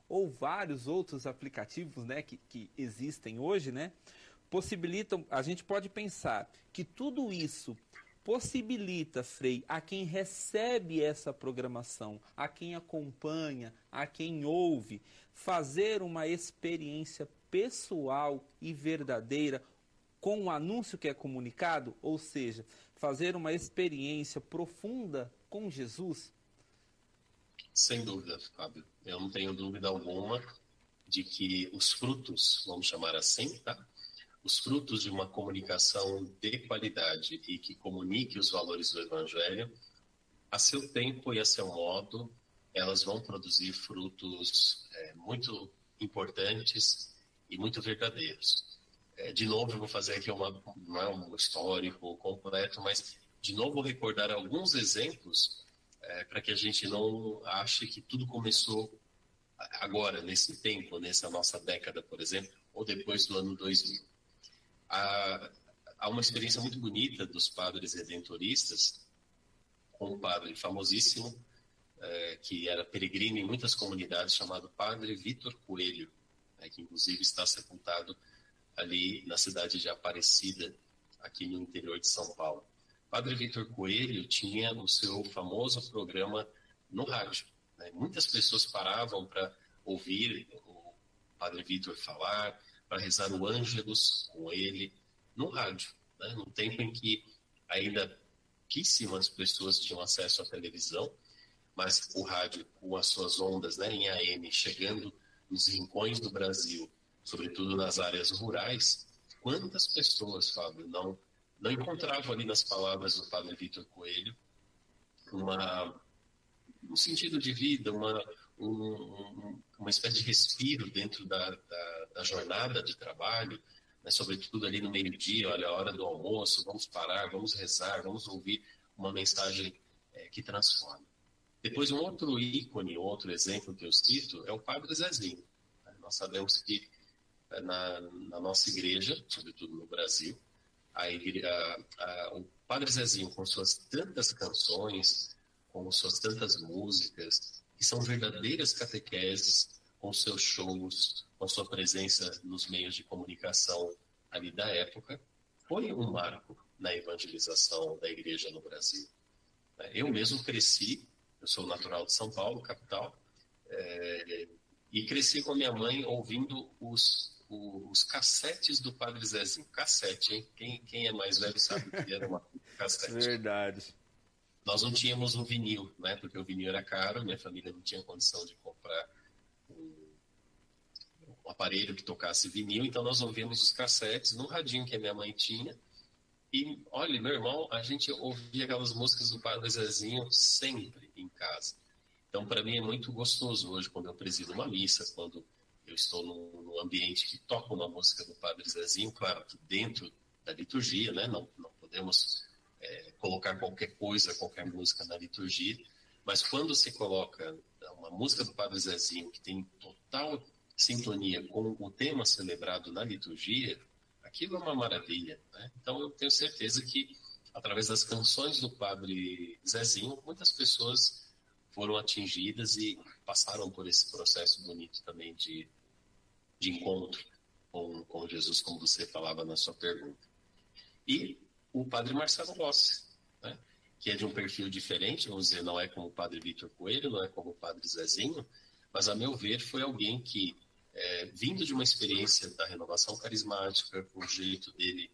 ou vários outros aplicativos, né, que existem hoje, né, possibilitam, a gente pode pensar que tudo isso possibilita, Frei, a quem recebe essa programação, a quem acompanha, a quem ouve, fazer uma experiência pessoal e verdadeira com o anúncio que é comunicado, ou seja, fazer uma experiência profunda com Jesus? Sem dúvida, Fábio. Eu não tenho dúvida alguma de que os frutos, vamos chamar assim, tá? Os frutos de uma comunicação de qualidade e que comunique os valores do Evangelho, a seu tempo e a seu modo, elas vão produzir frutos muito importantes e muito verdadeiros. De novo, eu vou fazer aqui não é um histórico completo, mas de novo vou recordar alguns exemplos para que a gente não ache que tudo começou agora, nesse tempo, nessa nossa década, por exemplo, ou depois do ano 2000. Há uma experiência muito bonita dos padres redentoristas, com um padre famosíssimo, que era peregrino em muitas comunidades, chamado Padre Vítor Coelho, que inclusive está sepultado ali na cidade de Aparecida, aqui no interior de São Paulo. Padre Vítor Coelho tinha o seu famoso programa no rádio. Muitas pessoas paravam para ouvir o Padre Vítor falar, para rezar o Ângelus com ele, no rádio, num tempo em que ainda pouquíssimas pessoas tinham acesso à televisão, mas o rádio, com as suas ondas em AM, chegando nos rincões do Brasil, sobretudo nas áreas rurais, quantas pessoas, Fábio, não encontravam ali nas palavras do Padre Vítor Coelho um sentido de vida, uma espécie de respiro dentro da jornada de trabalho, sobretudo ali no meio-dia, olha, a hora do almoço, vamos parar, vamos rezar, vamos ouvir uma mensagem que transforma. Depois, um outro ícone, outro exemplo que eu cito é o Padre Zezinho. Nós sabemos que na nossa igreja, sobretudo no Brasil, o Padre Zezinho, com suas tantas canções, com suas tantas músicas, que são verdadeiras catequeses, com seus shows, com sua presença nos meios de comunicação ali da época, foi um marco na evangelização da igreja no Brasil. Eu mesmo cresci, eu sou natural de São Paulo, capital, e cresci com a minha mãe ouvindo os cassetes do Padre Zezinho. Cassete, hein? Quem é mais velho sabe que era uma cassete. Verdade. Nós não tínhamos um vinil, porque o vinil era caro, minha família não tinha condição de comprar um aparelho que tocasse vinil, então nós ouvíamos os cassetes no radinho que a minha mãe tinha. E, olha, meu irmão, a gente ouvia aquelas músicas do Padre Zezinho sempre em casa. Então, para mim, é muito gostoso hoje, quando eu presido uma missa, quando eu estou num ambiente que toca uma música do Padre Zezinho, claro que dentro da liturgia, não podemos colocar qualquer coisa, qualquer música na liturgia, mas quando se coloca uma música do Padre Zezinho que tem total sintonia com o tema celebrado na liturgia, aquilo é uma maravilha. Então eu tenho certeza que, através das canções do Padre Zezinho, muitas pessoas foram atingidas e passaram por esse processo bonito também de encontro com Jesus, como você falava na sua pergunta. E o Padre Marcelo Rossi, que é de um perfil diferente, vamos dizer, não é como o Padre Vítor Coelho, não é como o Padre Zezinho, mas, a meu ver, foi alguém que, vindo de uma experiência da renovação carismática, com o jeito dele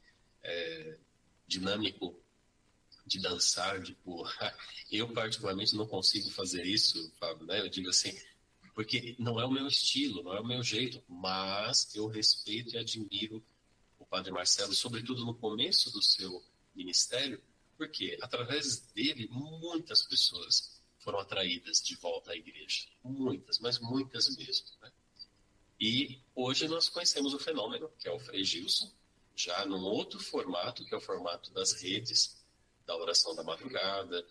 dinâmico de dançar, de pular, eu particularmente não consigo fazer isso, Fábio, eu digo assim, porque não é o meu estilo, não é o meu jeito, mas eu respeito e admiro o Padre Marcelo, sobretudo no começo do seu ministério, porque através dele muitas pessoas foram atraídas de volta à igreja. Muitas, mas muitas mesmo. E hoje nós conhecemos o fenômeno, que é o Frei Gilson, já num outro formato, que é o formato das redes, da oração da madrugada,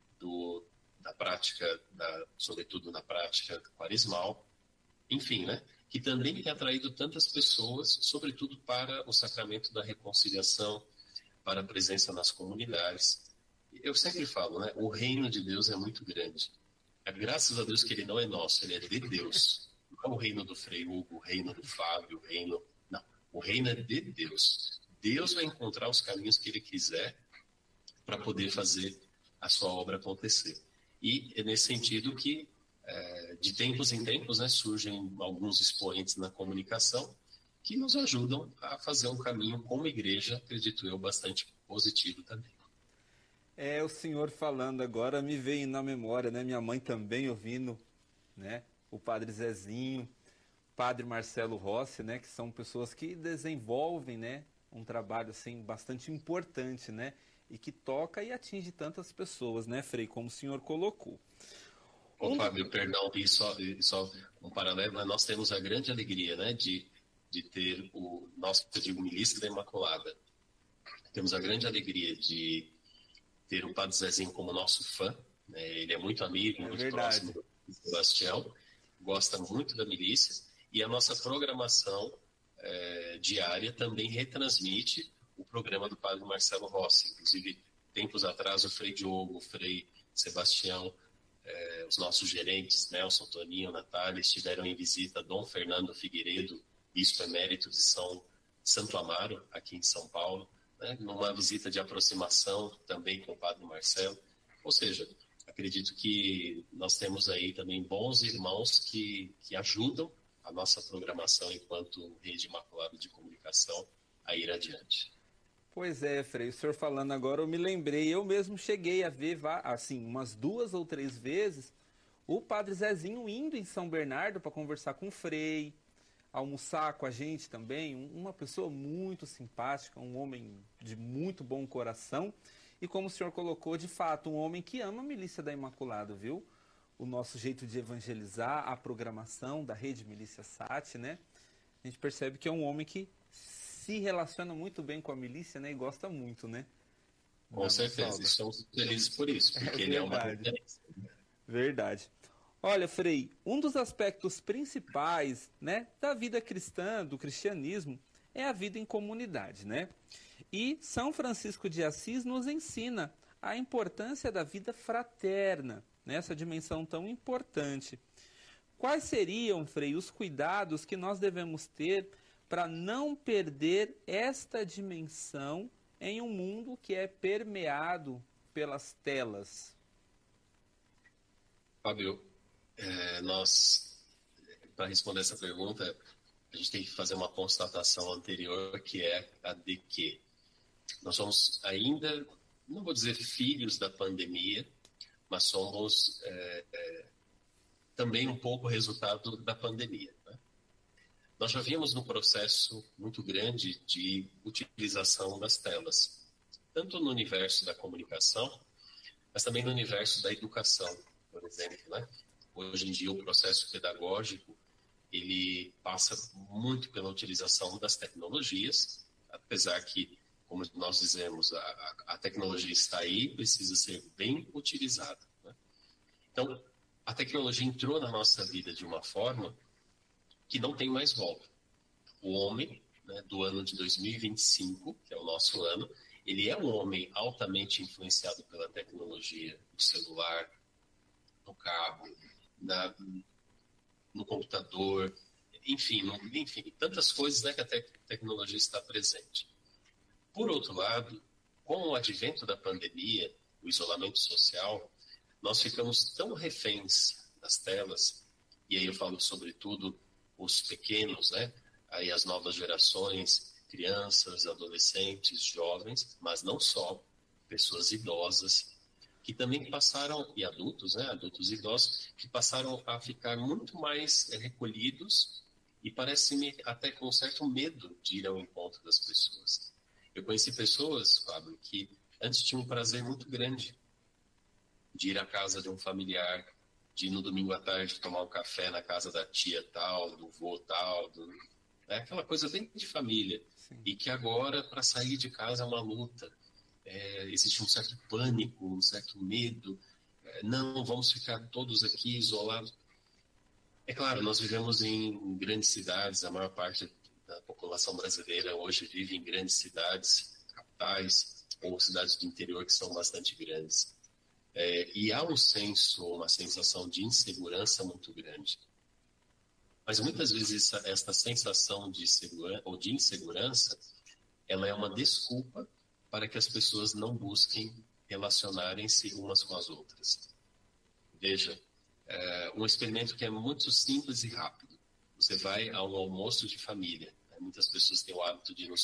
da prática, sobretudo na prática quaresmal, enfim, que também tem atraído tantas pessoas, sobretudo para o sacramento da reconciliação, para a presença nas comunidades. Eu sempre falo, o reino de Deus é muito grande. Graças a Deus que ele não é nosso, ele é de Deus. é o reino do Frei Hugo, o reino do Fábio, o reino... Não, o reino é de Deus. Deus vai encontrar os caminhos que Ele quiser para poder fazer a sua obra acontecer. E é nesse sentido que, de tempos em tempos, né, surgem alguns expoentes na comunicação que nos ajudam a fazer um caminho como igreja, acredito eu, bastante positivo também. O senhor falando agora me veio na memória, né? Minha mãe também ouvindo, né? O Padre Zezinho, Padre Marcelo Rossi, né? Que são pessoas que desenvolvem, né? Um trabalho assim bastante importante, né? E que toca e atinge tantas pessoas, né, Frei? Como o senhor colocou. Ô, Fábio, perdão, e só um paralelo, nós temos a grande alegria, né? De ter o nosso, eu digo, Milícia da Imaculada. Temos a grande alegria de ter o Padre Zezinho como nosso fã, né? Ele é muito amigo, muito próximo do Sebastião, gosta muito da milícia, e a nossa programação diária também retransmite o programa do Padre Marcelo Rossi. Inclusive, tempos atrás, o Frei Diogo, o Frei Sebastião, os nossos gerentes, Nelson, Toninho, Natália, estiveram em visita a Dom Fernando Figueiredo, bispo emérito de Santo Amaro, aqui em São Paulo, né, numa visita de aproximação também com o Padre Marcelo. Ou seja, acredito que nós temos aí também bons irmãos que ajudam a nossa programação enquanto Rede Imaculada de Comunicação a ir adiante. Pois é, Frei, o senhor falando agora, eu me lembrei, eu mesmo cheguei a ver, assim, umas 2 ou 3 vezes, o Padre Zezinho indo em São Bernardo para conversar com o Frei, almoçar com a gente também, uma pessoa muito simpática, um homem de muito bom coração, e como o senhor colocou, de fato, um homem que ama a Milícia da Imaculada, viu? O nosso jeito de evangelizar, a programação da Rede Milícia Sat, né? A gente percebe que é um homem que se relaciona muito bem com a milícia, né? E gosta muito, né? Com certeza, estamos felizes por isso, porque ele é uma referência. Verdade. Olha, Frei, um dos aspectos principais, né, da vida cristã, do cristianismo, é a vida em comunidade, né? E São Francisco de Assis nos ensina a importância da vida fraterna, nessa dimensão tão importante. Quais seriam, Frei, os cuidados que nós devemos ter para não perder esta dimensão em um mundo que é permeado pelas telas? Fábio, nós, para responder essa pergunta, a gente tem que fazer uma constatação anterior, que é a de que nós somos ainda, não vou dizer filhos da pandemia, mas somos também um pouco resultado da pandemia, né? Nós já vimos no processo muito grande de utilização das telas, tanto no universo da comunicação, mas também no universo da educação, por exemplo, né? Hoje em dia o processo pedagógico, ele passa muito pela utilização das tecnologias, apesar que, como nós dizemos, a tecnologia está aí, precisa ser bem utilizada, né? Então, a tecnologia entrou na nossa vida de uma forma que não tem mais volta. O homem, né, do ano de 2025, que é o nosso ano, ele é um homem altamente influenciado pela tecnologia, no celular, no carro, no computador, enfim, tantas coisas, né, que a tecnologia está presente. Por outro lado, com o advento da pandemia, o isolamento social, nós ficamos tão reféns das telas, e aí eu falo sobretudo os pequenos, né, aí as novas gerações, crianças, adolescentes, jovens, mas não só, pessoas idosas, que também passaram, e adultos, né, adultos e idosos, que passaram a ficar muito mais recolhidos e parece-me até com certo medo de ir ao encontro das pessoas. Eu conheci pessoas, Fábio, que antes tinham um prazer muito grande de ir à casa de um familiar, de ir no domingo à tarde tomar um café na casa da tia tal, do vô tal, aquela coisa bem de família. Sim. E que agora, para sair de casa, é uma luta. Existe um certo pânico, um certo medo. Não, vamos ficar todos aqui isolados. É claro, nós vivemos em grandes cidades, a maior parte da população brasileira hoje vive em grandes cidades, capitais, ou cidades do interior que são bastante grandes. E há uma sensação de insegurança muito grande. Mas muitas vezes esta sensação de segurança ou de insegurança, ela é uma desculpa para que as pessoas não busquem relacionarem-se umas com as outras. Veja, um experimento que é muito simples e rápido. Você vai a um almoço de família. Muitas pessoas têm o hábito de ir nos